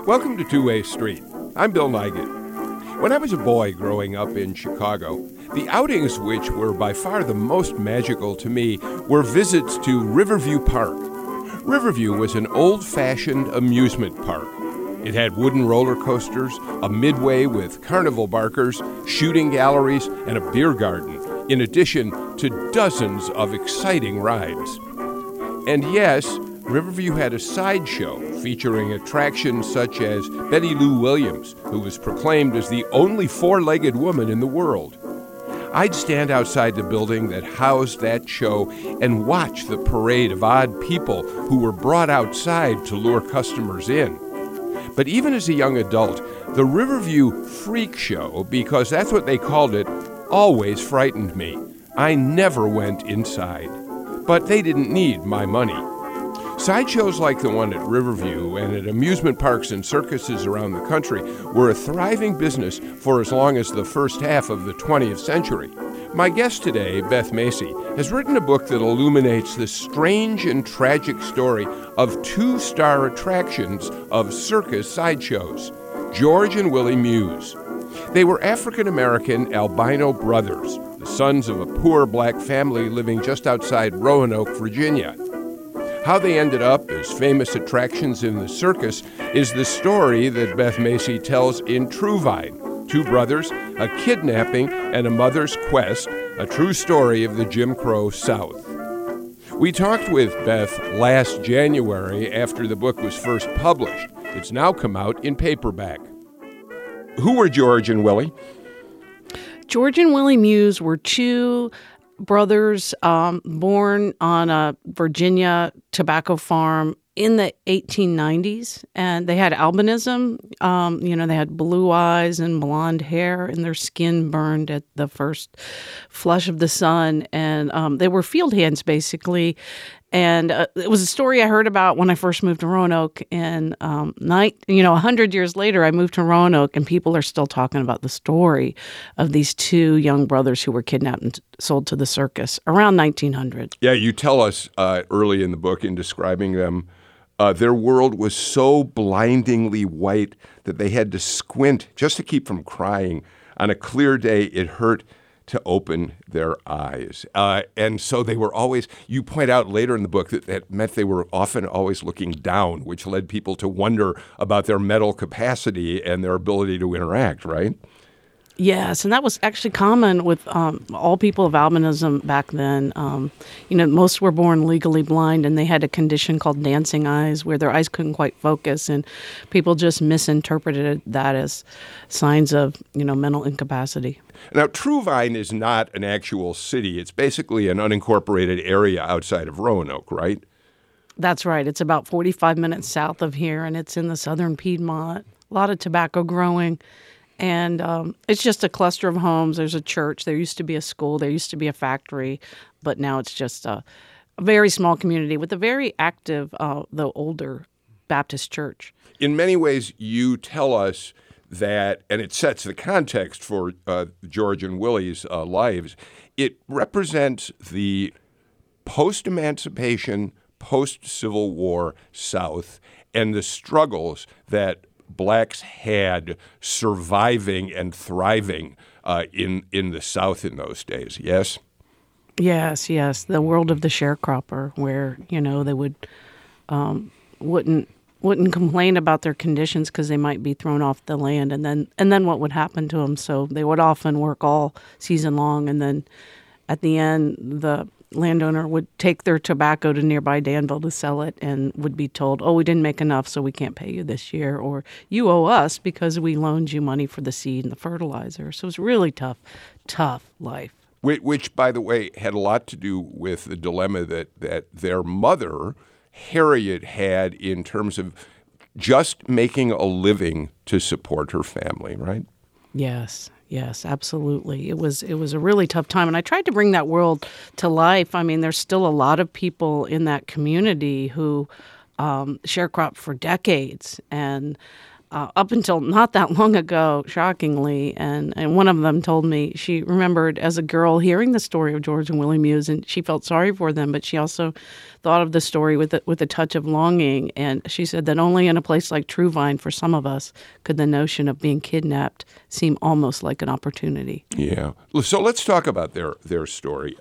Welcome to Two-Way Street. I'm Bill Nigut. When I was a boy growing up in Chicago, the outings which were by far the most magical to me were visits to Riverview Park. Riverview was an old-fashioned amusement park. It had wooden roller coasters, a midway with carnival barkers, shooting galleries, and a beer garden, in addition to dozens of exciting rides. And yes, Riverview had a sideshow featuring attractions such as Betty Lou Williams, who was proclaimed as the only four-legged woman in the world. I'd stand outside the building that housed that show and watch the parade of odd people who were brought outside to lure customers in. But even as a young adult, the Riverview Freak Show, because that's what they called it, always frightened me. I never went inside. But they didn't need my money. Sideshows like the one at Riverview and at amusement parks and circuses around the country were a thriving business for as long as the first half of the 20th century. My guest today, Beth Macy, has written a book that illuminates the strange and tragic story of two star attractions of circus sideshows, George and Willie Muse. They were African-American albino brothers, the sons of a poor black family living just outside Roanoke, Virginia. How they ended up as famous attractions in the circus is the story that Beth Macy tells in Truevine, Two Brothers, a Kidnapping, and a Mother's Quest, a true story of the Jim Crow South. We talked with Beth last January after the book was first published. It's now come out in paperback. Who were George and Willie? George and Willie Muse were two brothers born on a Virginia tobacco farm in the 1890s, and they had albinism. They had blue eyes and blonde hair, and their skin burned at the first flush of the sun, and they were field hands, basically. And it was a story I heard about when I first moved to Roanoke. And 100 years later, I moved to Roanoke, and people are still talking about the story of these two young brothers who were kidnapped and sold to the circus around 1900. Yeah, you tell us early in the book in describing them, their world was so blindingly white that they had to squint just to keep from crying. On a clear day, it hurt to open their eyes. And so they were always, you point out later in the book that meant they were often always looking down, which led people to wonder about their mental capacity and their ability to interact, right? Yes, and that was actually common with all people of albinism back then. Most were born legally blind, and they had a condition called dancing eyes, where their eyes couldn't quite focus, and people just misinterpreted that as signs of, mental incapacity. Now, Truevine is not an actual city. It's basically an unincorporated area outside of Roanoke, right? That's right. It's about 45 minutes south of here, and it's in the southern Piedmont. A lot of tobacco growing. And it's just a cluster of homes. There's a church. There used to be a school. There used to be a factory. But now it's just a very small community with a very active, though older, Baptist church. In many ways, you tell us that, and it sets the context for George and Willie's lives, it represents the post-emancipation, post-Civil War South and the struggles that blacks had surviving and thriving in the South in those days, yes? Yes. The world of the sharecropper, where, they would wouldn't complain about their conditions because they might be thrown off the land, and then what would happen to them? So they would often work all season long, and then at the end, the landowner would take their tobacco to nearby Danville to sell it and would be told, we didn't make enough, so we can't pay you this year, or you owe us because we loaned you money for the seed and the fertilizer. So it was really tough life. Which, by the way, had a lot to do with the dilemma that their mother, Harriet, had in terms of just making a living to support her family, right? Yes, absolutely. It was a really tough time, and I tried to bring that world to life. I mean, there's still a lot of people in that community who sharecropped for decades, and up until not that long ago, shockingly. And one of them told me she remembered as a girl hearing the story of George and Willie Muse, and she felt sorry for them, but she also thought of the story with a touch of longing. And she said that only in a place like Truvine, for some of us, could the notion of being kidnapped seem almost like an opportunity. Yeah. So let's talk about their story.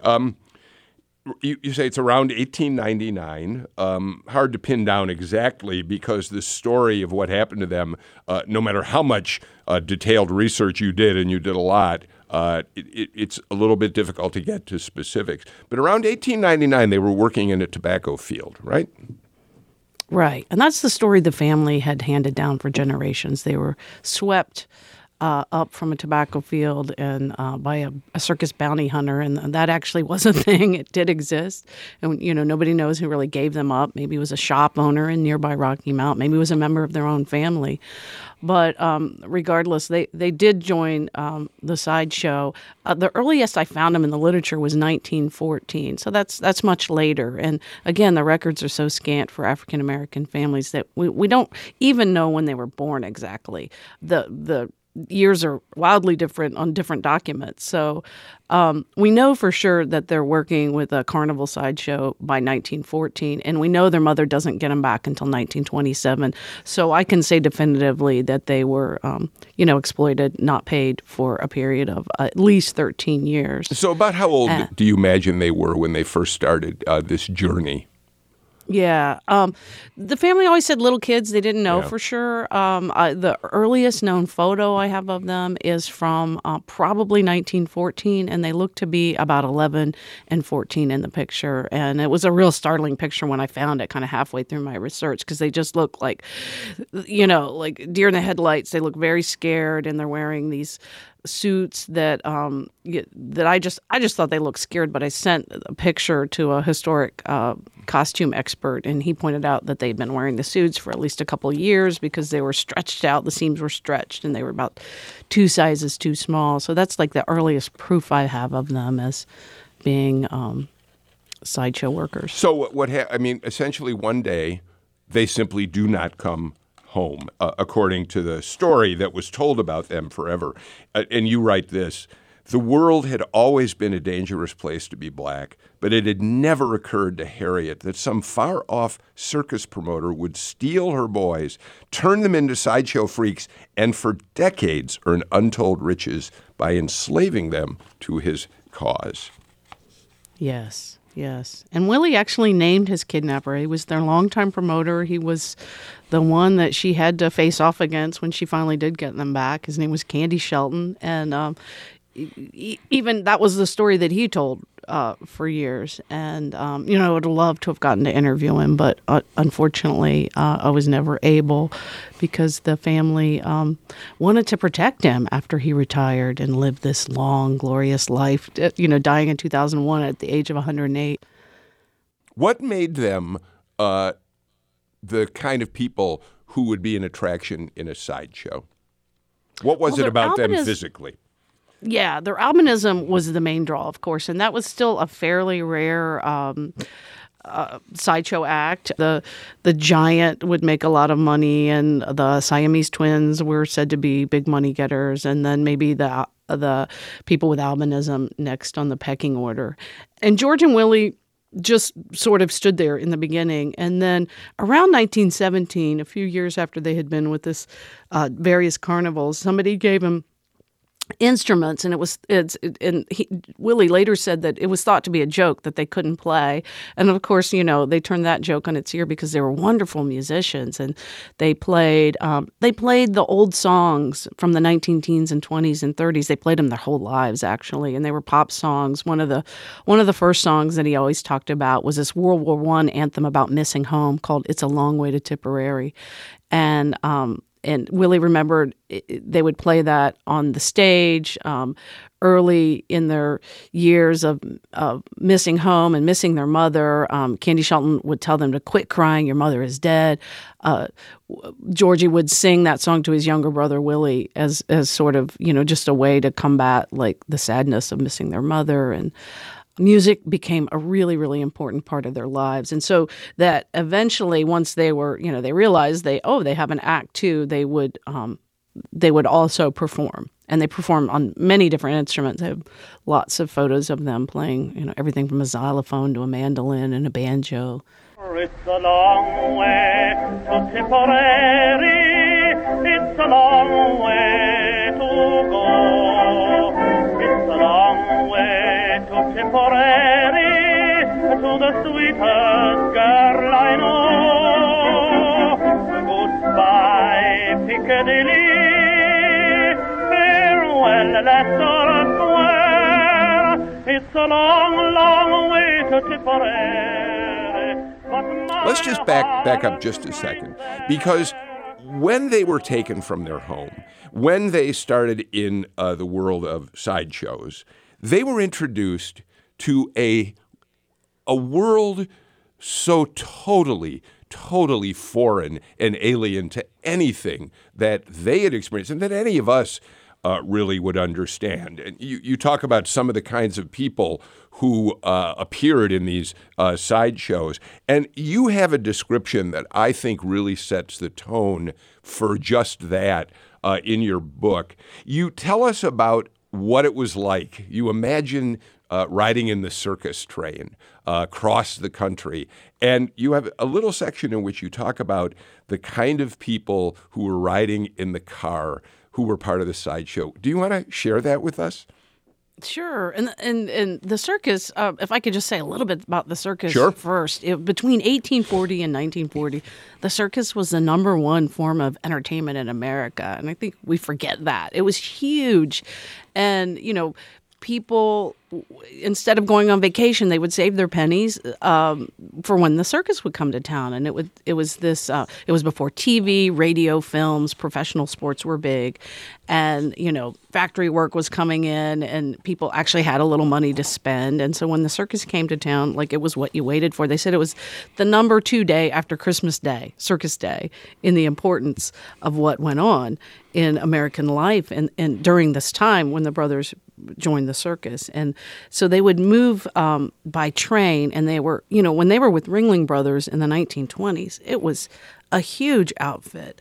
You say it's around 1899. Hard to pin down exactly because the story of what happened to them, no matter how much detailed research you did, and you did a lot, it's a little bit difficult to get to specifics. But around 1899, they were working in a tobacco field, right? Right. And that's the story the family had handed down for generations. They were swept up from a tobacco field and by a circus bounty hunter, and that actually was a thing. It did exist, and nobody knows who really gave them up. Maybe it was a shop owner in nearby Rocky Mount. Maybe it was a member of their own family. But regardless, they did join the sideshow. The earliest I found them in the literature was 1914, so that's much later. And again, the records are so scant for African American families that we don't even know when they were born exactly. The years are wildly different on different documents. So we know for sure that they're working with a carnival sideshow by 1914, and we know their mother doesn't get them back until 1927. So I can say definitively that they were, exploited, not paid for a period of at least 13 years. So about how old do you imagine they were when they first started this journey? Yeah. The family always said little kids. They didn't know for sure. The earliest known photo I have of them is from probably 1914, and they look to be about 11 and 14 in the picture. And it was a real startling picture when I found it kind of halfway through my research, because they just look like, like deer in the headlights. They look very scared, and they're wearing these suits that I just thought they looked scared, but I sent a picture to a historic costume expert, and he pointed out that they'd been wearing the suits for at least a couple of years because they were stretched out. The seams were stretched, and they were about 2 sizes too small. So that's like the earliest proof I have of them as being sideshow workers. So essentially one day they simply do not come home, according to the story that was told about them forever. And you write this: the world had always been a dangerous place to be black, but it had never occurred to Harriet that some far-off circus promoter would steal her boys, turn them into sideshow freaks, and for decades earn untold riches by enslaving them to his cause. Yes. And Willie actually named his kidnapper. He was their longtime promoter. He was the one that she had to face off against when she finally did get them back. His name was Candy Shelton. And even that was the story that he told for years. And, I would have loved to have gotten to interview him, but unfortunately, I was never able because the family wanted to protect him after he retired and lived this long, glorious life, dying in 2001 at the age of 108. What made them the kind of people who would be an attraction in a sideshow? What was it about them physically? Yeah, their albinism was the main draw, of course, and that was still a fairly rare sideshow act. The giant would make a lot of money, and the Siamese twins were said to be big money getters, and then maybe the people with albinism next on the pecking order. And George and Willie just sort of stood there in the beginning. And then around 1917, a few years after they had been with this various carnivals, somebody gave him instruments, and Willie later said that it was thought to be a joke that they couldn't play. And of course, they turned that joke on its ear because they were wonderful musicians, and they played the old songs from the 19-teens and 20s and 30s. They played them their whole lives, actually, and they were pop songs. One of the first songs that he always talked about was this World War I anthem about missing home called "It's a Long Way to Tipperary," and Willie remembered they would play that on the stage early in their years of missing home and missing their mother. Candy Shelton would tell them to quit crying, your mother is dead. Georgie would sing that song to his younger brother, Willie, as sort of, just a way to combat like the sadness of missing their mother. And music became a really, really important part of their lives. And so that eventually, once they were, they realized they have an act too, they would also perform. And they perform on many different instruments. I have lots of photos of them playing, everything from a xylophone to a mandolin and a banjo. It's a long way to Tipperary. It's a long way to go. It's a long way to Tipperary, to the sweetest girl I know. Goodbye, Piccadilly. Farewell, Leicester Square. It's a long, long way to Tipperary. Let's just back up just a second, because when they were taken from their home, when they started in the world of sideshows, they were introduced to a world so totally foreign and alien to anything that they had experienced and that any of us really would understand. And you talk about some of the kinds of people who appeared in these sideshows, and you have a description that I think really sets the tone for just that in your book. You tell us about what it was like. You imagine riding in the circus train across the country, and you have a little section in which you talk about the kind of people who were riding in the car who were part of the sideshow. Do you want to share that with us? Sure. And the circus, if I could just say a little bit about the circus Sure. first. Between 1840 and 1940, the circus was the number one form of entertainment in America. And I think we forget that. It was huge. And, people, instead of going on vacation, they would save their pennies for when the circus would come to town. And it was before TV, radio, films, professional sports were big. And, factory work was coming in and people actually had a little money to spend. And so when the circus came to town, it was what you waited for. They said it was the number 2 day after Christmas Day, Circus Day, in the importance of what went on in American life and during this time when the brothers joined the circus. And so they would move by train, and they were, when they were with Ringling Brothers in the 1920s, it was a huge outfit.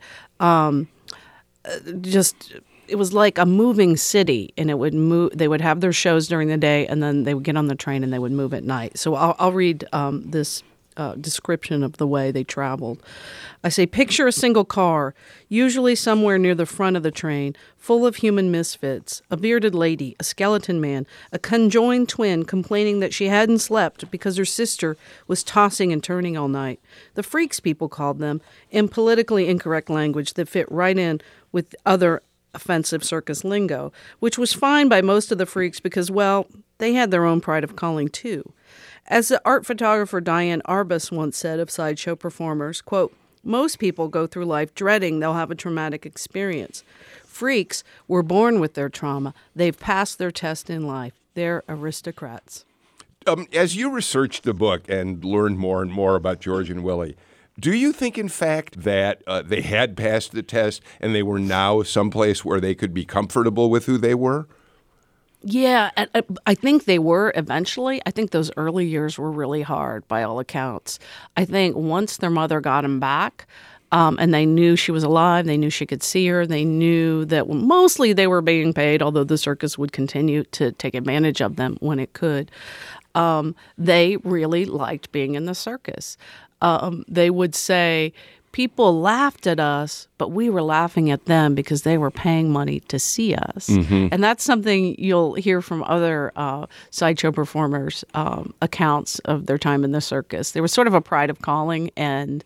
It was like a moving city, and it would move. They would have their shows during the day, and then they would get on the train and they would move at night. So I'll read this description of the way they traveled. I say, picture a single car, usually somewhere near the front of the train, full of human misfits, a bearded lady, a skeleton man, a conjoined twin complaining that she hadn't slept because her sister was tossing and turning all night. The freaks, people called them, in politically incorrect language that fit right in with other offensive circus lingo, which was fine by most of the freaks because, well, they had their own pride of calling too. As the art photographer Diane Arbus once said of sideshow performers, quote, most people go through life dreading they'll have a traumatic experience. Freaks were born with their trauma. They've passed their test in life. They're aristocrats. As you researched the book and learned more and more about George and Willie, do you think, in fact, that they had passed the test and they were now someplace where they could be comfortable with who they were? Yeah, I think they were eventually. I think those early years were really hard by all accounts. I think once their mother got them back and they knew she was alive, they knew she could see her, they knew that mostly they were being paid, although the circus would continue to take advantage of them when it could. They really liked being in the circus. They would say, people laughed at us, but we were laughing at them because they were paying money to see us. Mm-hmm. And that's something you'll hear from other sideshow performers' accounts of their time in the circus. There was sort of a pride of calling, and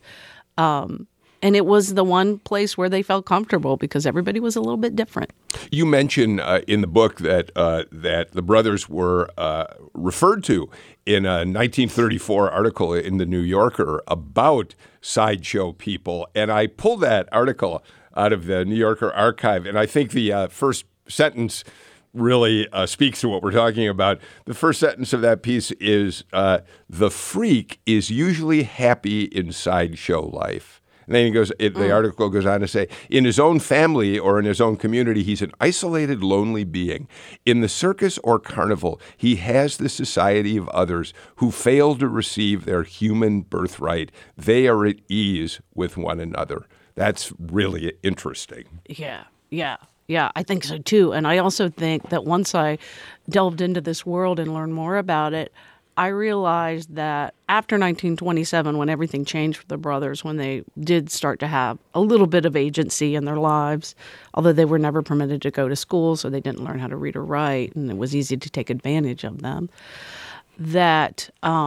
it was the one place where they felt comfortable because everybody was a little bit different. You mention in the book that the brothers were referred to in a 1934 article in the New Yorker about sideshow people. And I pulled that article out of the New Yorker archive, and I think the first sentence really speaks to what we're talking about. The first sentence of that piece is, the freak is usually happy in sideshow life. And then the article goes on to say, in his own family or in his own community, he's an isolated, lonely being. In the circus or carnival, he has the society of others who fail to receive their human birthright. They are at ease with one another. That's really interesting. Yeah, I think so too. And I also think that once I delved into this world and learned more about it, I realized that after 1927, when everything changed for the brothers, when they did start to have a little bit of agency in their lives, although they were never permitted to go to school, so they didn't learn how to read or write, and it was easy to take advantage of them, that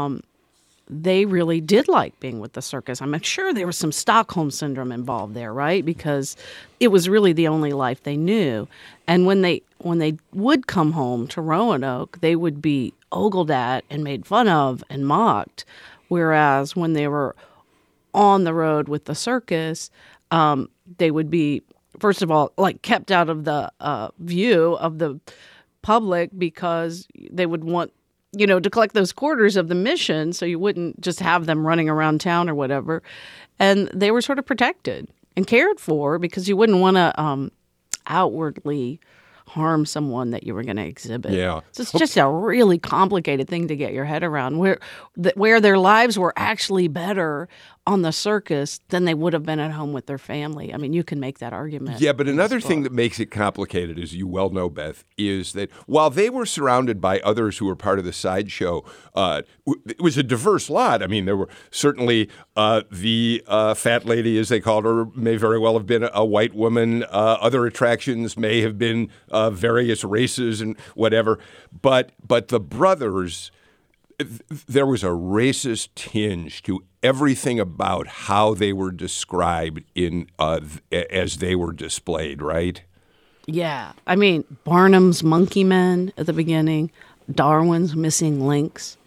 they really did like being with the circus. I'm sure there was some Stockholm syndrome involved there, right? Because it was really the only life they knew. And when they would come home to Roanoke, they would be ogled at and made fun of and mocked. Whereas when they were on the road with the circus, they would be, first of all, like kept out of the view of the public because they would want to collect those quarters of the mission so you wouldn't just have them running around town or whatever. And they were sort of protected and cared for because you wouldn't want to outwardly harm someone that you were going to exhibit. Yeah. So it's just a really complicated thing to get your head around, where their lives were actually better on the circus than they would have been at home with their family. I mean, you can make that argument. Yeah, but another thing that makes it complicated, as you well know, Beth, is that while they were surrounded by others who were part of the sideshow, it was a diverse lot. I mean, there were certainly the fat lady, as they called her, may very well have been a white woman. Other attractions may have been various races and whatever. But the brothers, there was a racist tinge to everything about how they were described in as they were displayed, right? Yeah. I mean, Barnum's Monkey Men at the beginning, Darwin's Missing Links.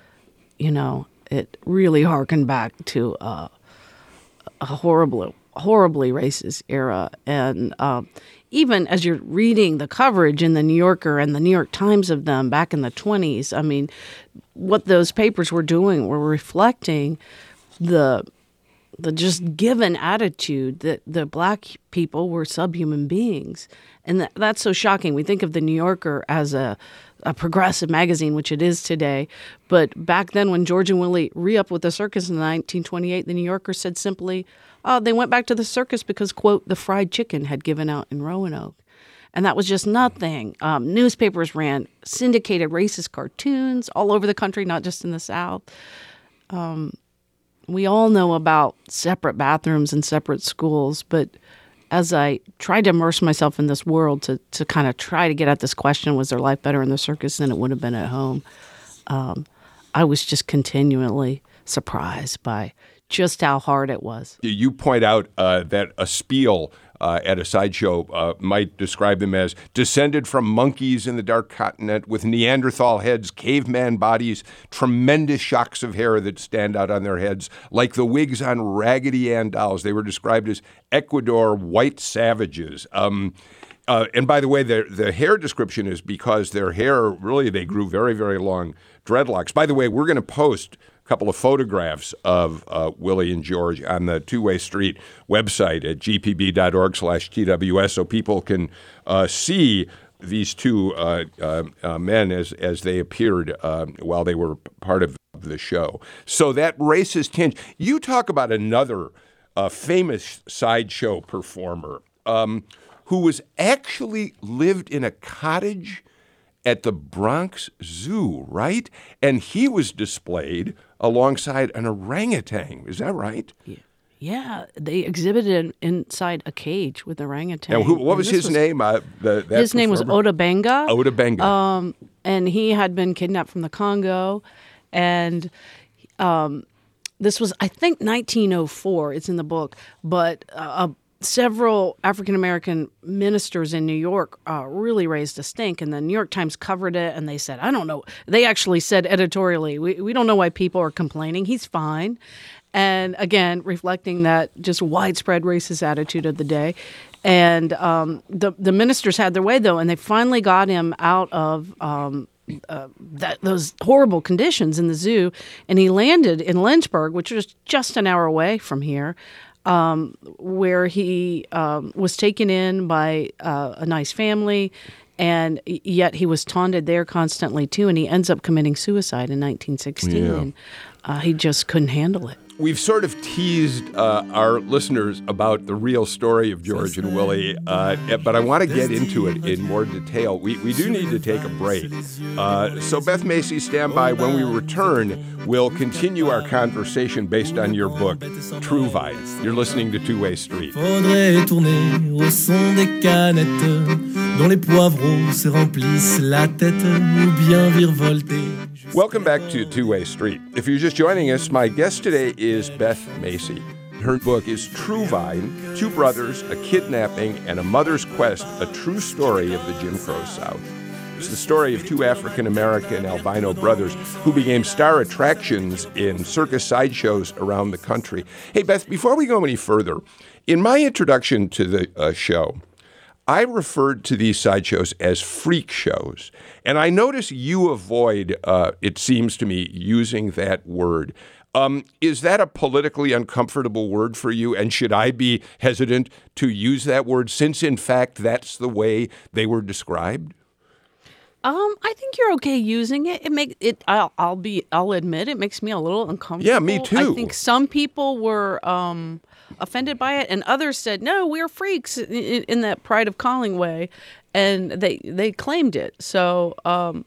It really harkened back to a horribly racist era. And even as you're reading the coverage in the New Yorker and the New York Times of them back in the 1920s, I mean, what those papers were doing were reflecting the just given attitude that the black people were subhuman beings. And that's so shocking. We think of the New Yorker as a progressive magazine, which it is today. But back then when George and Willie re-upped with the circus in 1928, the New Yorker said simply, they went back to the circus because, quote, the fried chicken had given out in Roanoke. And that was just nothing. Newspapers ran syndicated racist cartoons all over the country, not just in the South. We all know about separate bathrooms and separate schools, but as I tried to immerse myself in this world to kind of try to get at this question, was their life better in the circus than it would have been at home? I was just continually surprised by just how hard it was. You point out that a spiel at a sideshow might describe them as descended from monkeys in the dark continent with Neanderthal heads, caveman bodies, tremendous shocks of hair that stand out on their heads, like the wigs on Raggedy Ann dolls. They were described as Ecuador white savages. And by the way, the hair description is because their hair, really, they grew very, very long dreadlocks. By the way, we're going to post a couple of photographs of Willie and George on the Two-Way Street website at gpb.org/TWS so people can see these two men as they appeared while they were part of the show. So that racist tinge. You talk about another famous sideshow performer who was actually lived in a cottage at the Bronx Zoo, right? And he was displayed alongside an orangutan. Is that right? Yeah, they exhibited inside a cage with orangutan. And what was his name? His name was Ota Benga. Ota Benga. And he had been kidnapped from the Congo. And this was, I think, 1904. It's in the book. But several African-American ministers in New York really raised a stink, and the New York Times covered it, and they said, I don't know. They actually said editorially, we don't know why people are complaining. He's fine. And again, reflecting that just widespread racist attitude of the day. And the ministers had their way, though, and they finally got him out of those horrible conditions in the zoo, and he landed in Lynchburg, which was just an hour away from here. where he was taken in by a nice family, and yet he was taunted there constantly too, and he ends up committing suicide in 1916. And he just couldn't handle it. We've sort of teased our listeners about the real story of George and Willie, but I want to get into it in more detail. We do need to take a break. So Beth Macy, stand by. When we return, we'll continue our conversation based on your book, True Vine. You're listening to Two-Way Street. Faudrait tourner au son des canettes, dont les poivrons se remplissent la tête, ou bien virevolter. Welcome back to Two-Way Street. If you're just joining us, my guest today is Beth Macy. Her book is True Vine, Two Brothers, a Kidnapping, and a Mother's Quest, a true story of the Jim Crow South. It's the story of two African-American albino brothers who became star attractions in circus sideshows around the country. Hey, Beth, before we go any further, in my introduction to the show, I referred to these sideshows as freak shows. And I notice you avoid, it seems to me, using that word. Is that a politically uncomfortable word for you? And should I be hesitant to use that word since, in fact, that's the way they were described? I think you're okay using it. I'll admit it makes me a little uncomfortable. Yeah, me too. I think some people were offended by it, and others said, "No, we're freaks," in that pride of calling way, and they claimed it. So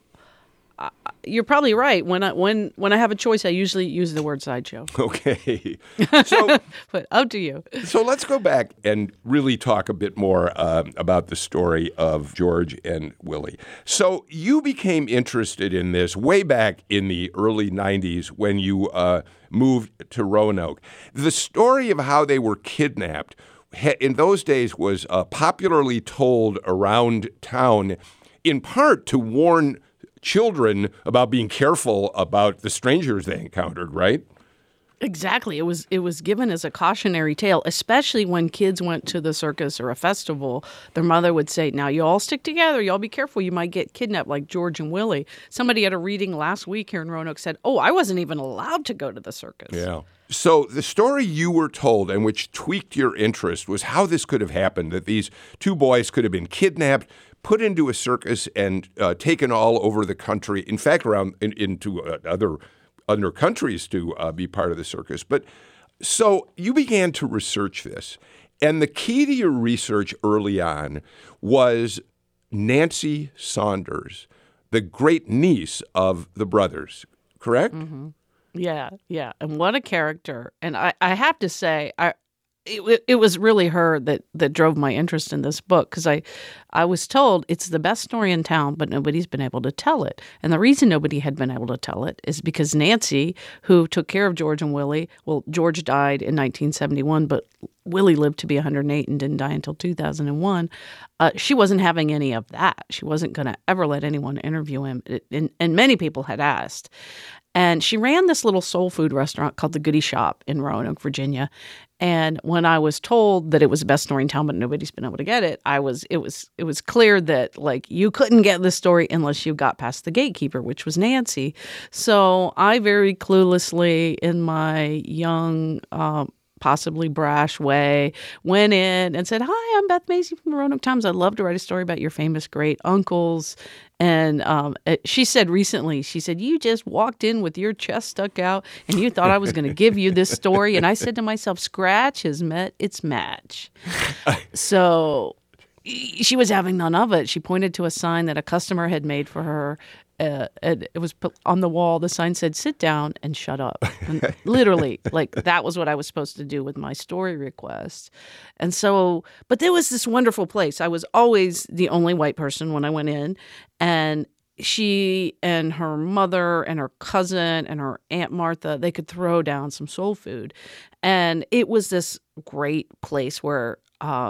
you're probably right. When I have a choice, I usually use the word sideshow. Okay. So, but up to you. So let's go back and really talk a bit more about the story of George and Willie. So you became interested in this way back in the early 90s when you moved to Roanoke. The story of how they were kidnapped in those days was popularly told around town, in part to warn children about being careful about the strangers they encountered, right? Exactly. It was given as a cautionary tale, especially when kids went to the circus or a festival. Their mother would say, "Now you all stick together. You all be careful. You might get kidnapped like George and Willie." Somebody at a reading last week here in Roanoke said, "Oh, I wasn't even allowed to go to the circus." Yeah. So the story you were told and which tweaked your interest was how this could have happened, that these two boys could have been kidnapped, put into a circus, and taken all over the country, in fact, around into other countries to be part of the circus. But so you began to research this. And the key to your research early on was Nancy Saunders, the great niece of the brothers, correct? Mm-hmm. Yeah. And what a character. And I have to say, it was really her that drove my interest in this book, because I was told it's the best story in town, but nobody's been able to tell it. And the reason nobody had been able to tell it is because Nancy, who took care of George and Willie, well, George died in 1971, but Willie lived to be 108 and didn't die until 2001. She wasn't having any of that. She wasn't going to ever let anyone interview him. And many people had asked. And she ran this little soul food restaurant called the Goody Shop in Roanoke, Virginia. And when I was told that it was the best story in town, but nobody's been able to get it, it was clear that like you couldn't get the story unless you got past the gatekeeper, which was Nancy. So I very cluelessly, in my young, possibly brash way, went in and said, "Hi, I'm Beth Macy from the Roanoke Times. I'd love to write a story about your famous great uncles." And she said recently, "You just walked in with your chest stuck out and you thought I was going to give you this story." And I said to myself, scratch has met its match. So she was having none of it. She pointed to a sign that a customer had made for her. It was put on the wall. The sign said, "Sit down and shut up." And literally, like that was what I was supposed to do with my story request. And so, but there was this wonderful place. I was always the only white person when I went in, and she and her mother and her cousin and her Aunt Martha, they could throw down some soul food. And it was this great place where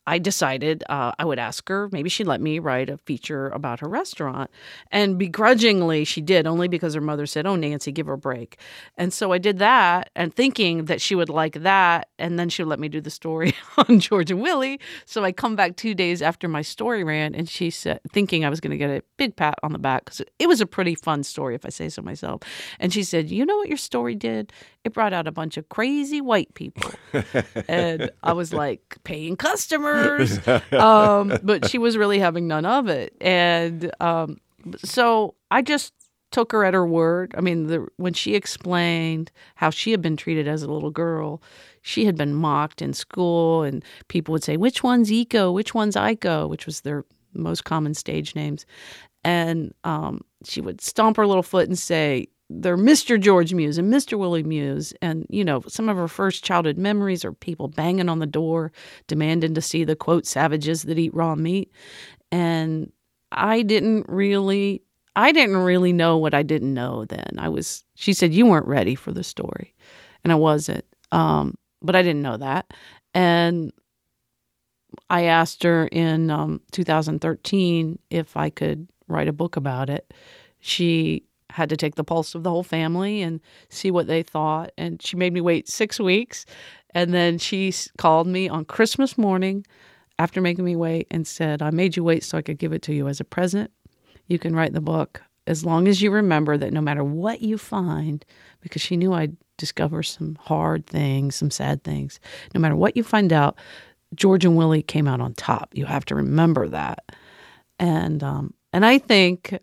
I decided I would ask her. Maybe she'd let me write a feature about her restaurant. And begrudgingly, she did, only because her mother said, "Oh, Nancy, give her a break." And so I did that, and thinking that she would like that, and then she would let me do the story on George and Willie. So I come back 2 days after my story ran, and she said, thinking I was going to get a big pat on the back, because it was a pretty fun story, if I say so myself. And she said, "You know what your story did? It brought out a bunch of crazy white people." And I was like, paying customers. But she was really having none of it. And so I just took her at her word. I mean, when she explained how she had been treated as a little girl, she had been mocked in school, and people would say, "Which one's Eco? Which one's Iko?" which was their most common stage names. And she would stomp her little foot and say, "They're Mr. George Muse and Mr. Willie Muse." And, some of her first childhood memories are people banging on the door, demanding to see the, quote, savages that eat raw meat. And I didn't really know what I didn't know then. She said, "You weren't ready for the story." And I wasn't. But I didn't know that. And I asked her in 2013 if I could write a book about it. She had to take the pulse of the whole family and see what they thought. And she made me wait 6 weeks. And then she called me on Christmas morning after making me wait and said, "I made you wait so I could give it to you as a present. You can write the book as long as you remember that no matter what you find," because she knew I'd discover some hard things, some sad things. "No matter what you find out, George and Willie came out on top. You have to remember that." And I think,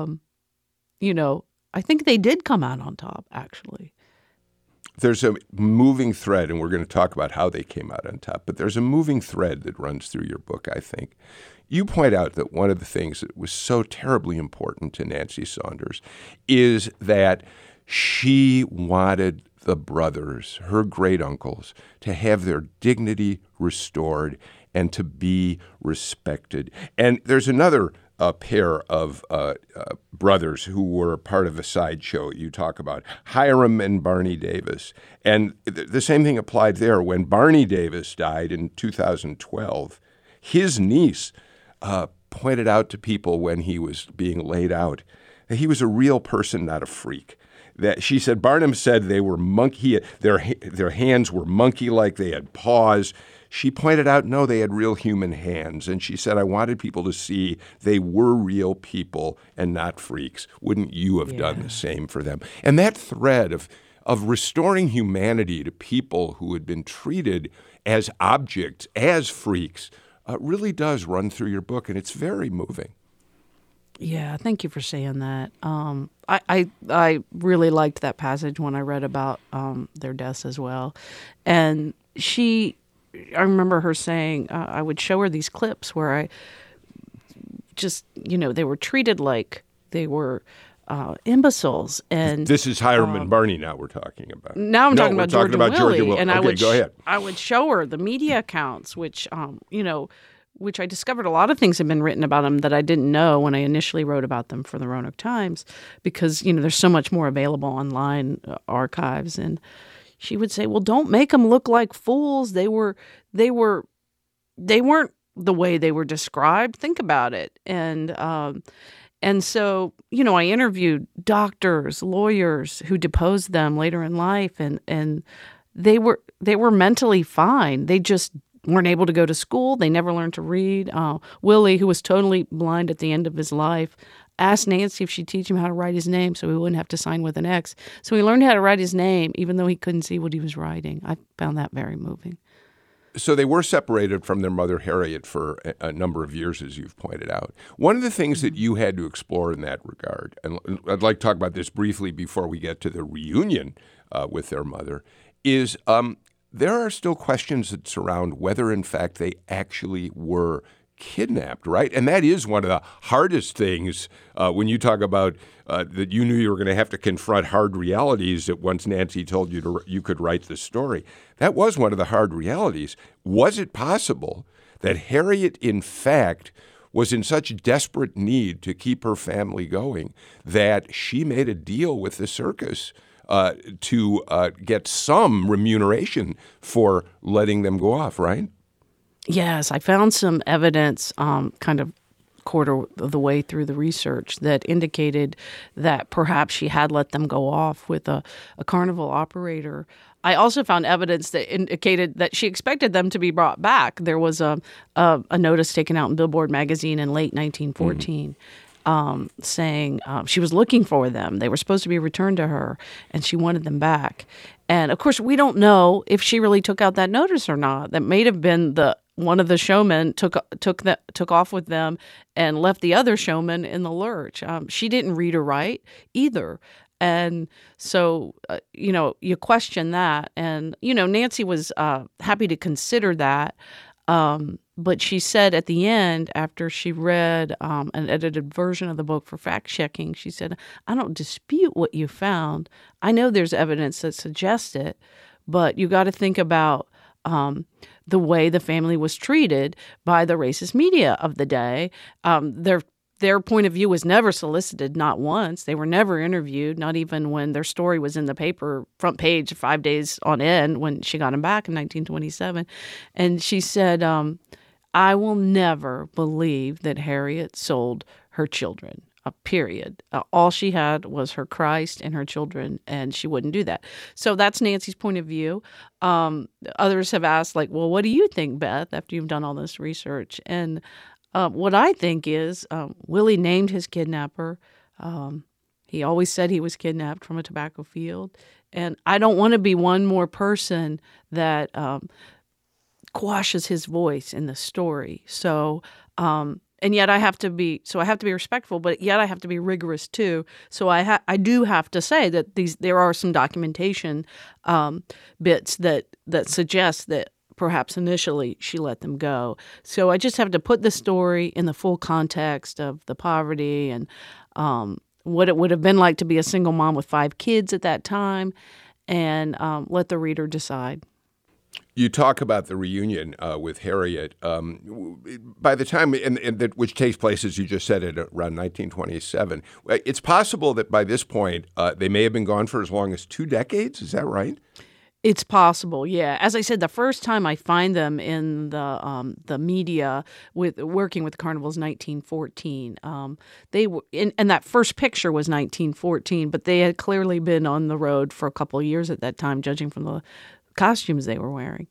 I think they did come out on top, actually. There's a moving thread, and we're going to talk about how they came out on top, but there's a moving thread that runs through your book, I think. You point out that one of the things that was so terribly important to Nancy Saunders is that she wanted the brothers, her great uncles, to have their dignity restored and to be respected. And there's another pair of brothers who were part of a sideshow you talk about, Hiram and Barney Davis. And the same thing applied there. When Barney Davis died in 2012, his niece pointed out to people when he was being laid out that he was a real person, not a freak. That she said Barnum said they were monkey, their hands were monkey-like, they had paws. She pointed out, no, they had real human hands. And she said, "I wanted people to see they were real people and not freaks. Wouldn't you have done the same for them?" And that thread of restoring humanity to people who had been treated as objects, as freaks, really does run through your book, and it's very moving. Yeah, thank you for saying that. I really liked that passage when I read about their deaths as well. And I remember her saying, I would show her these clips where I just, they were treated like they were imbeciles. And this is Hiram and Barney now we're talking about. Now I'm talking about George and Willie. And okay, go ahead. I would show her the media accounts, which I discovered a lot of things had been written about them that I didn't know when I initially wrote about them for the Roanoke Times, because, there's so much more available online archives. And she would say, "Well, don't make them look like fools. They weren't the way they were described. Think about it." And so, I interviewed doctors, lawyers who deposed them later in life, and they were mentally fine. They just weren't able to go to school. They never learned to read. Willie, who was totally blind at the end of his life, asked Nancy if she'd teach him how to write his name so he wouldn't have to sign with an X. So he learned how to write his name even though he couldn't see what he was writing. I found that very moving. So they were separated from their mother, Harriet, for a number of years, as you've pointed out. One of the things that you had to explore in that regard, and I'd like to talk about this briefly before we get to the reunion with their mother, is there are still questions that surround whether, in fact, they actually were kidnapped, right? And that is one of the hardest things when you talk about that you knew you were going to have to confront hard realities that once Nancy told you you could write the story. That was one of the hard realities. Was it possible that Harriet, in fact, was in such desperate need to keep her family going that she made a deal with the circus to get some remuneration for letting them go off, right? Yes, I found some evidence kind of quarter of the way through the research that indicated that perhaps she had let them go off with a carnival operator. I also found evidence that indicated that she expected them to be brought back. There was a notice taken out in Billboard magazine in late 1914 saying she was looking for them. They were supposed to be returned to her, and she wanted them back. And, of course, we don't know if she really took out that notice or not. That may have been one of the showmen took off with them and left the other showman in the lurch. She didn't read or write either. And so, you question that. And, Nancy was happy to consider that. But she said at the end, after she read an edited version of the book for fact-checking, she said, I don't dispute what you found. I know there's evidence that suggests it, but you got to think about the way the family was treated by the racist media of the day. Their point of view was never solicited, not once. They were never interviewed, not even when their story was in the paper, front page, 5 days on end when she got him back in 1927. And she said, I will never believe that Harriet sold her children, period. All she had was her Christ and her children, and she wouldn't do that. So that's Nancy's point of view. Others have asked, well, what do you think, Beth, after you've done all this research? And what I think is Willie named his kidnapper. He always said he was kidnapped from a tobacco field. And I don't want to be one more person that quashes his voice in the story. So, and yet I have to be respectful, but yet I have to be rigorous too. So I do have to say that there are some documentation bits that suggest that perhaps initially she let them go. So I just have to put the story in the full context of the poverty and what it would have been like to be a single mom with 5 kids at that time, and let the reader decide. You talk about the reunion with Harriet. By the time, which takes place, as you just said, at around 1927, it's possible that by this point they may have been gone for as long as 2 decades. Is that right? It's possible, yeah. As I said, the first time I find them in the media working with carnivals, 1914. They were, and that first picture was 1914, but they had clearly been on the road for a couple of years at that time, judging from the costumes they were wearing.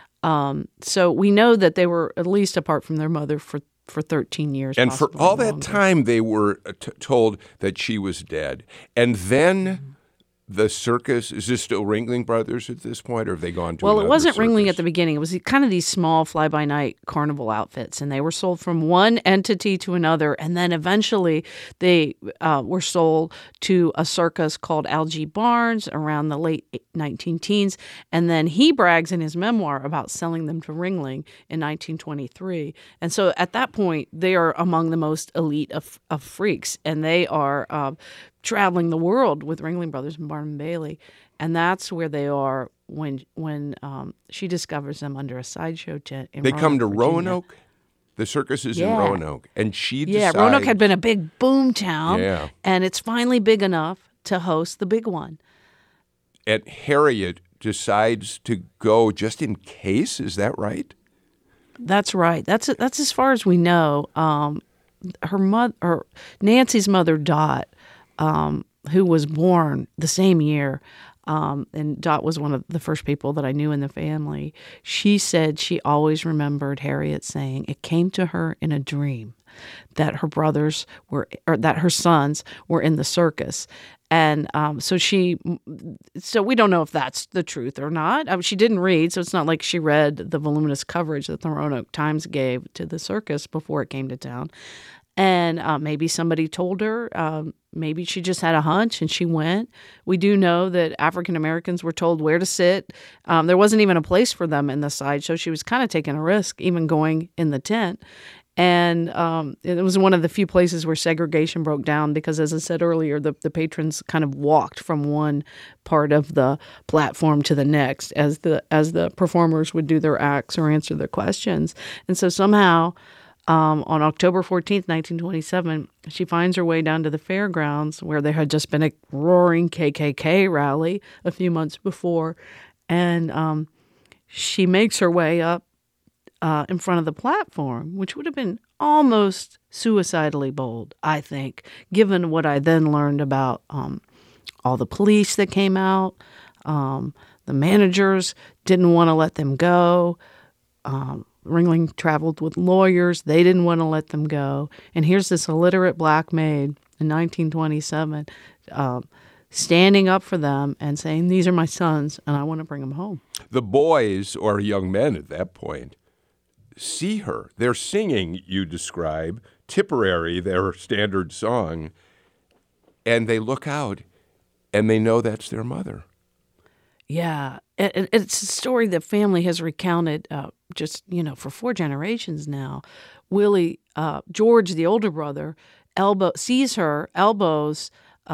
So we know that they were at least apart from their mother for 13 years. And for all that time, they were told that she was dead. And then the circus, is this still Ringling Brothers at this point, or have they gone to another Well, it wasn't circus? Ringling at the beginning. It was kind of these small fly-by-night carnival outfits, and they were sold from one entity to another, and then eventually they were sold to a circus called Algie Barnes around the late 19-teens, and then he brags in his memoir about selling them to Ringling in 1923. And so at that point, they are among the most elite of freaks, and they are traveling the world with Ringling Brothers and Barnum Bailey, and that's where they are when she discovers them under a sideshow tent in Roanoke, come to Virginia. Roanoke? The circus is in Roanoke, and she decides... Yeah, Roanoke had been a big boom town, Yeah. and it's finally big enough to host the big one. And Harriet decides to go just in case, is that right? That's right. That's as far as we know. Nancy's mother, Dot, who was born the same year, and Dot was one of the first people that I knew in the family. She said she always remembered Harriet saying it came to her in a dream that that her sons were in the circus. And so we don't know if that's the truth or not. She didn't read, so it's not like she read the voluminous coverage that the Roanoke Times gave to the circus before it came to town. And maybe somebody told her, maybe she just had a hunch and she went. We do know that African Americans were told where to sit. There wasn't even a place for them in the sideshow. She was kind of taking a risk, even going in the tent. And it was one of the few places where segregation broke down because, as I said earlier, the patrons kind of walked from one part of the platform to the next as the performers would do their acts or answer their questions. And so somehow, on October 14th, 1927, she finds her way down to the fairgrounds where there had just been a roaring KKK rally a few months before. And she makes her way up in front of the platform, which would have been almost suicidally bold, I think, given what I then learned about all the police that came out. The managers didn't want to let them go. Ringling traveled with lawyers. They didn't want to let them go. And here's this illiterate black maid in 1927 standing up for them and saying, these are my sons, and I want to bring them home. The boys, or young men at that point, see her. They're singing, you describe, Tipperary, their standard song, and they look out, and they know that's their mother. Yeah, it's a story the family has recounted for 4 generations now. Willie, George, the older brother, sees her, elbows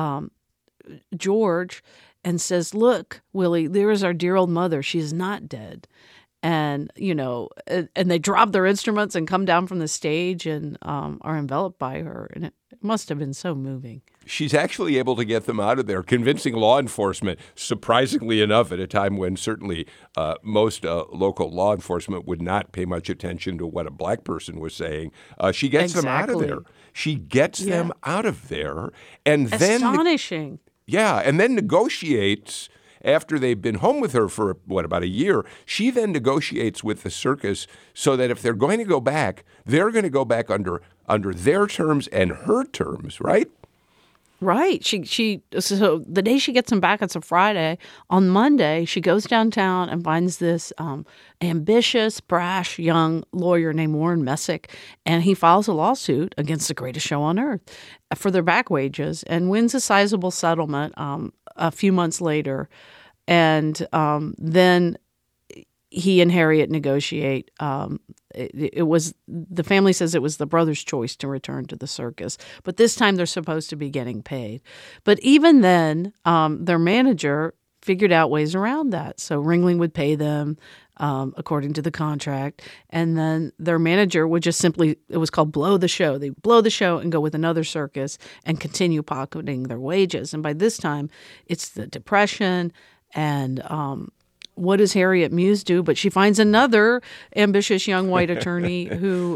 George, and says, "Look, Willie, there is our dear old mother. She is not dead." And, and they drop their instruments and come down from the stage and are enveloped by her. And it must have been so moving. She's actually able to get them out of there, convincing law enforcement, surprisingly enough, at a time when certainly most local law enforcement would not pay much attention to what a black person was saying. She gets them out of there. She gets them out of there. And then astonishing. And then negotiates. After they've been home with her for, about a year, she then negotiates with the circus so that if they're going to go back, they're going to go back under their terms and her terms, right? Right. So the day she gets them back, it's a Friday. On Monday, she goes downtown and finds this ambitious, brash young lawyer named Warren Messick, and he files a lawsuit against the greatest show on earth for their back wages and wins a sizable settlement a few months later. And then he and Harriet negotiate. It was, the family says it was the brother's choice to return to the circus, but this time they're supposed to be getting paid. But even then, their manager figured out ways around that. So Ringling would pay them according to the contract, and then their manager would just simply, it was called blow the show. They blow the show and go with another circus and continue pocketing their wages. And by this time, it's the Depression, and what does Harriet Muse do? But she finds another ambitious young white attorney who,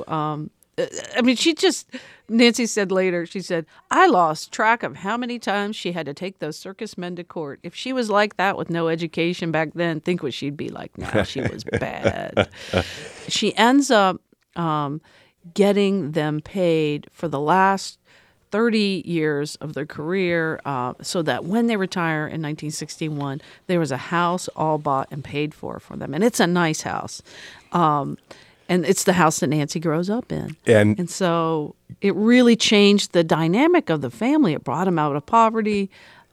Nancy said later, she said, I lost track of how many times she had to take those circus men to court. If she was like that with no education back then, think what she'd be like now. She was bad. She ends up getting them paid for the last 30 years of their career, so that when they retire in 1961, there was a house all bought and paid for them. And it's a nice house. And it's the house that Nancy grows up in. And so it really changed the dynamic of the family. It brought them out of poverty.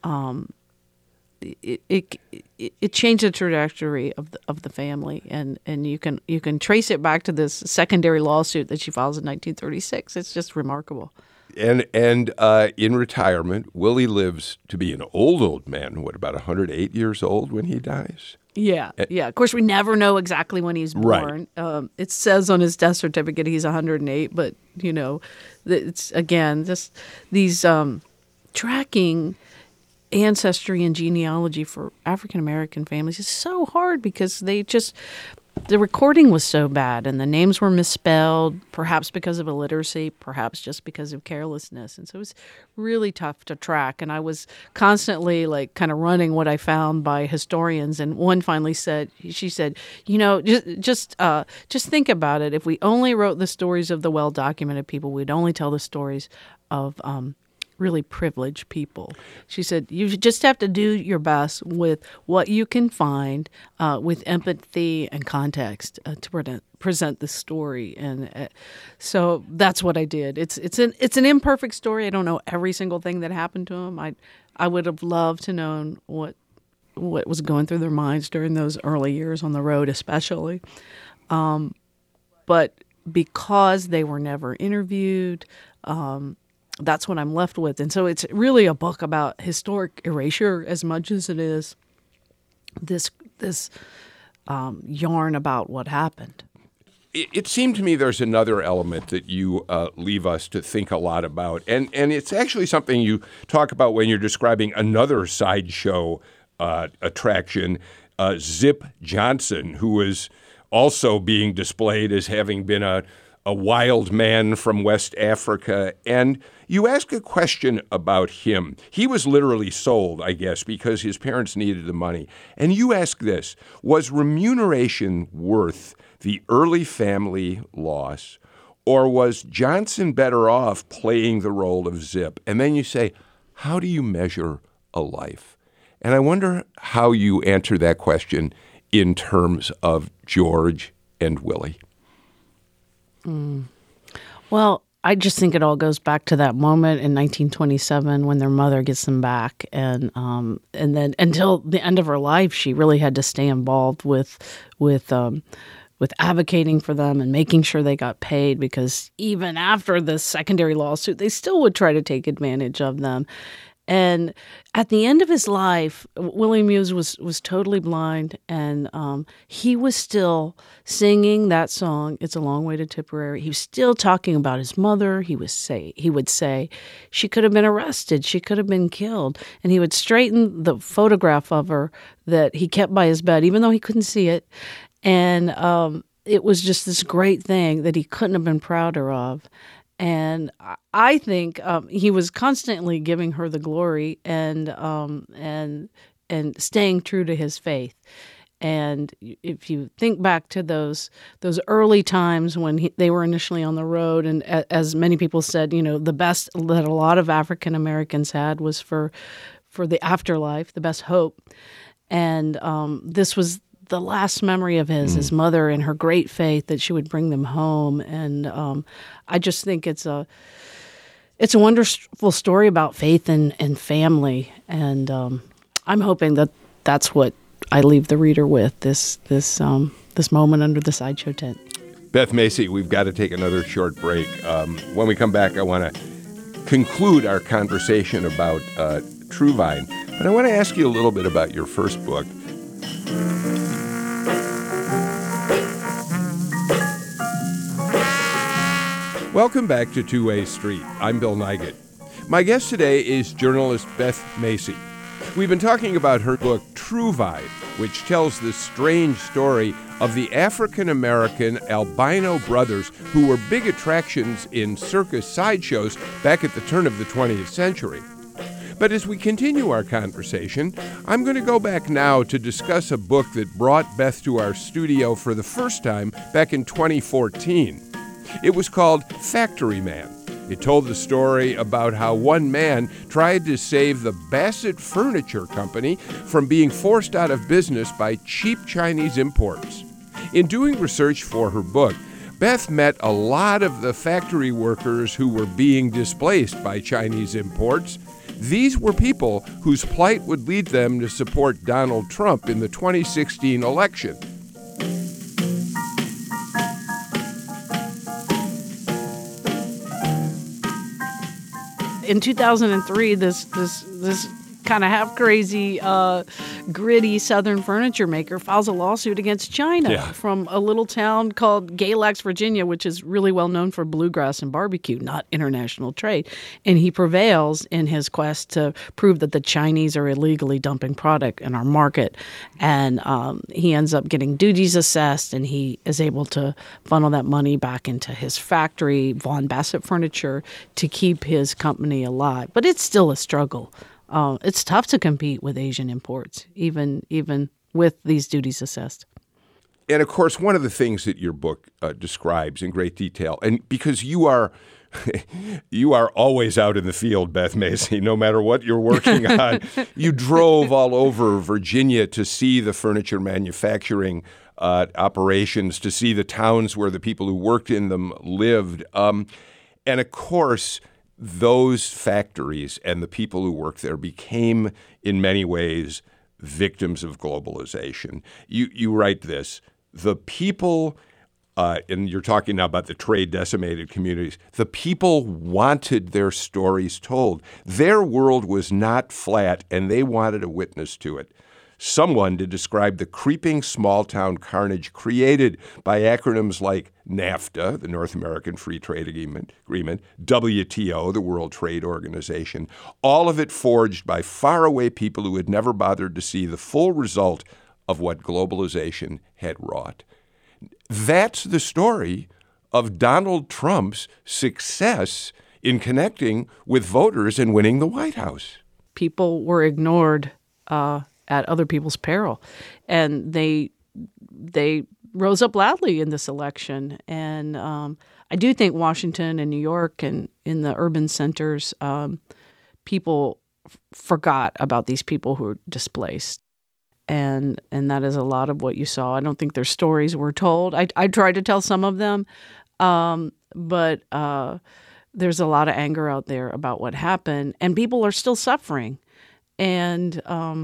It changed the trajectory of the family. And you can trace it back to this secondary lawsuit that she files in 1936. It's just remarkable. And in retirement, Willie lives to be an old man, about 108 years old when he dies? Yeah. Of course, we never know exactly when he's born. Right. It says on his death certificate he's 108, but, it's, again, just these tracking ancestry and genealogy for African-American families is so hard because the recording was so bad and the names were misspelled, perhaps because of illiteracy, perhaps just because of carelessness. And so it was really tough to track. And I was constantly kind of running what I found by historians. And one finally said, just think about it. If we only wrote the stories of the well-documented people, we'd only tell the stories of really privileged people. She said, you just have to do your best with what you can find with empathy and context to present the story. And so that's what I did. It's an imperfect story. I don't know every single thing that happened to them. I would have loved to know what was going through their minds during those early years on the road, especially. But because they were never interviewed, that's what I'm left with. And so it's really a book about historic erasure as much as it is this yarn about what happened. It seemed to me there's another element that you leave us to think a lot about. And it's actually something you talk about when you're describing another sideshow attraction, Zip Johnson, who was also being displayed as having been a wild man from West Africa. And you ask a question about him. He was literally sold, I guess, because his parents needed the money. And you ask this, was remuneration worth the early family loss, or was Johnson better off playing the role of Zip? And then you say, how do you measure a life? And I wonder how you answer that question in terms of George and Willie. Well, I just think it all goes back to that moment in 1927 when their mother gets them back, and then until the end of her life, she really had to stay involved with advocating for them and making sure they got paid, because even after the secondary lawsuit, they still would try to take advantage of them. And at the end of his life, Willie Muse was totally blind, and he was still singing that song, "It's a Long Way to Tipperary." He was still talking about his mother. He would say, she could have been arrested, she could have been killed, and he would straighten the photograph of her that he kept by his bed, even though he couldn't see it. And it was just this great thing that he couldn't have been prouder of. And I think he was constantly giving her the glory and staying true to his faith. And if you think back to those early times when they were initially on the road, and as many people said, the best that a lot of African Americans had was for the afterlife, the best hope. And this was the last memory of his mother and her great faith that she would bring them home. And I just think it's a wonderful story about faith and family. And I'm hoping that that's what I leave the reader with, this moment under the sideshow tent. Beth Macy, we've got to take another short break. When we come back, I want to conclude our conversation about Truvine. But I want to ask you a little bit about your first book. Welcome back to Two-Way Street. I'm Bill Nigut. My guest today is journalist Beth Macy. We've been talking about her book, Truvine, which tells the strange story of the African-American albino brothers who were big attractions in circus sideshows back at the turn of the 20th century. But as we continue our conversation, I'm going to go back now to discuss a book that brought Beth to our studio for the first time back in 2014. It was called Factory Man. It told the story about how one man tried to save the Bassett Furniture Company from being forced out of business by cheap Chinese imports. In doing research for her book, Beth met a lot of the factory workers who were being displaced by Chinese imports. These were people whose plight would lead them to support Donald Trump in the 2016 election. In 2003, this kind of half-crazy, gritty Southern furniture maker files a lawsuit against China from a little town called Galax, Virginia, which is really well known for bluegrass and barbecue, not international trade. And he prevails in his quest to prove that the Chinese are illegally dumping product in our market. And he ends up getting duties assessed, and he is able to funnel that money back into his factory, Vaughn Bassett Furniture, to keep his company alive. But it's still a struggle. It's tough to compete with Asian imports, even with these duties assessed. And of course, one of the things that your book describes in great detail, and because you are always out in the field, Beth Macy, no matter what you're working on, you drove all over Virginia to see the furniture manufacturing operations, to see the towns where the people who worked in them lived, and of course, those factories and the people who work there became, in many ways, victims of globalization. You write this, the people, and you're talking now about the trade-decimated communities, the people wanted their stories told. Their world was not flat, and they wanted a witness to it. Someone to describe the creeping small-town carnage created by acronyms like NAFTA, the North American Free Trade Agreement, WTO, the World Trade Organization, all of it forged by faraway people who had never bothered to see the full result of what globalization had wrought. that's the story of Donald Trump's success in connecting with voters and winning the White House. People were ignored at other people's peril, and they rose up loudly in this election. And I do think Washington and New York and in the urban centers, people forgot about these people who were displaced. And that is a lot of what you saw. I don't think their stories were told. I tried to tell some of them, but there's a lot of anger out there about what happened, and people are still suffering. And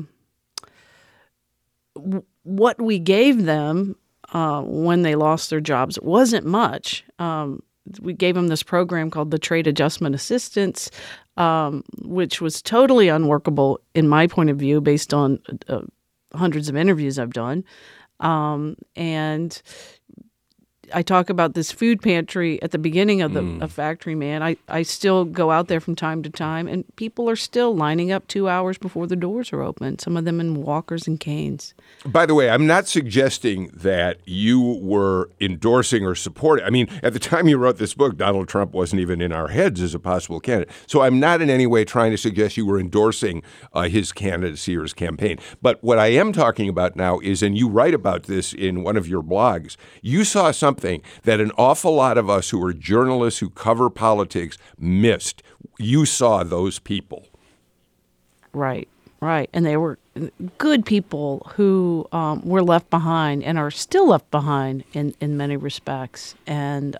what we gave them when they lost their jobs wasn't much. We gave them this program called the Trade Adjustment Assistance, which was totally unworkable in my point of view based on hundreds of interviews I've done. And I talk about this food pantry at the beginning of the Factory Man. I still go out there from time to time, and people are still lining up 2 hours before the doors are open, some of them in walkers and canes. By the way, I'm not suggesting that you were endorsing or supporting. I mean, at the time you wrote this book, Donald Trump wasn't even in our heads as a possible candidate. So I'm not in any way trying to suggest you were endorsing his candidacy or his campaign. But what I am talking about now is, and you write about this in one of your blogs, you saw something that an awful lot of us who are journalists who cover politics missed. You saw those people. Right. And they were good people who were left behind and are still left behind in many respects. And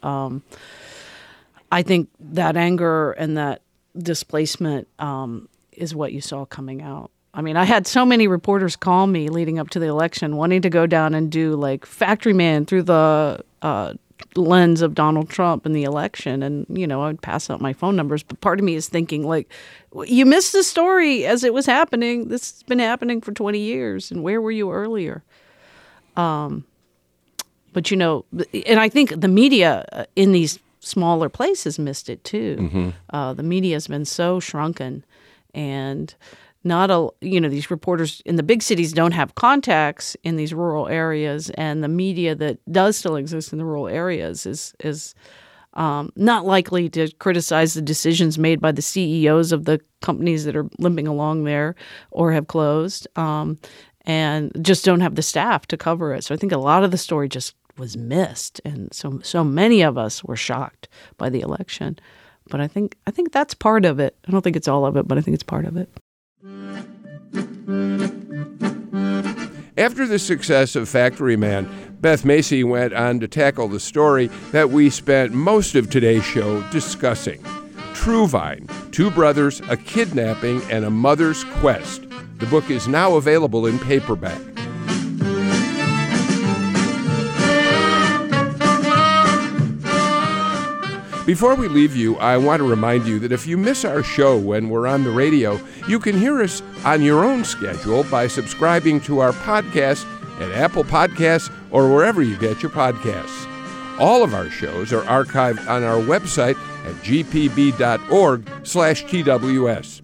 I think that anger and that displacement is what you saw coming out. I mean, I had so many reporters call me leading up to the election wanting to go down and do like Factory Man through the lens of Donald Trump in the election. And, you know, I would pass out my phone numbers. But part of me is thinking, like, you missed the story as it was happening. This has been happening for 20 years. And where were you earlier? But, you know, and I think the media in these smaller places missed it, too. The media has been so shrunken, and these reporters in the big cities don't have contacts in these rural areas, and the media that does still exist in the rural areas is not likely to criticize the decisions made by the CEOs of the companies that are limping along there or have closed, and just don't have the staff to cover it. So I think a lot of the story just was missed, and so many of us were shocked by the election. But I think that's part of it. I don't think it's all of it, but I think it's part of it. After the success of Factory Man, Beth Macy went on to tackle the story that we spent most of today's show discussing. Truevine, Two Brothers, a Kidnapping, and a Mother's Quest. The book is now available in paperback. Before we leave you, I want to remind you that if you miss our show when we're on the radio, you can hear us on your own schedule by subscribing to our podcast at Apple Podcasts or wherever you get your podcasts. All of our shows are archived on our website at gpb.org/TWS.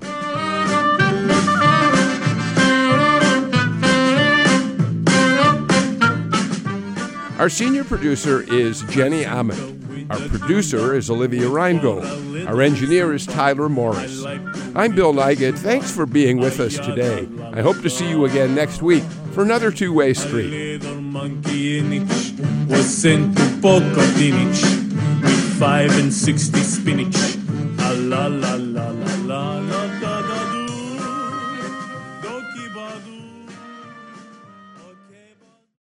Our senior producer is Jenny Ament. Our producer is Olivia Reingold. Our engineer is Tyler Morris. I'm Bill Nigut. Thanks for being with us today. I hope to see you again next week for another Two-Way Street. Was sent to Pocotinich with 5 and 60 spinach. A la la la.